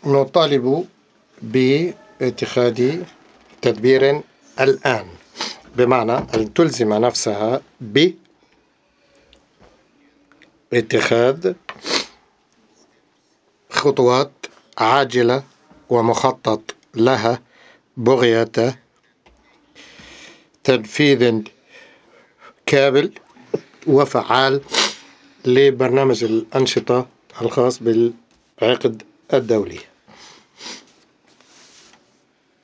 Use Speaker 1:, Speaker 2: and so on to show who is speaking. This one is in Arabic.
Speaker 1: نطالب باتخاذ تدبير الآن، بمعنى أن تلزم نفسها باتخاذ خطوات عاجلة ومخطط لها بغية تنفيذ كامل وفعال لبرنامج الأنشطة الخاص بالعقد الدولي.